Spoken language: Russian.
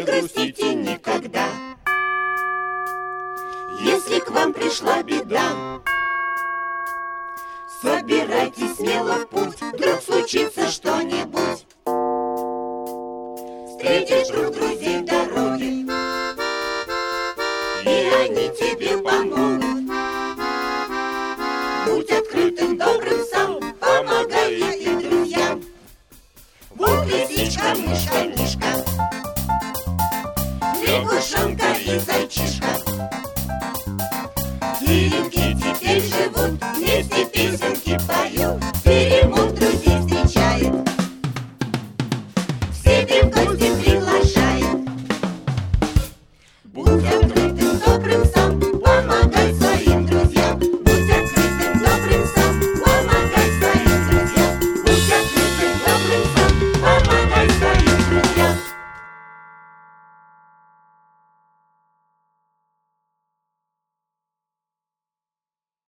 грустите никогда. Если к вам пришла беда, собирайтесь смело в путь, вдруг случится что-нибудь. Встретишь вдруг друзей в дороге, и они тебе помогут. Будь открытым, добрым сам, помогай и друзьям. Вот лисичка, мышка, мишка, лягушонка и зайчишка. Теремки теперь живут, вместе песенки поют, Теремок друзей встречает. Все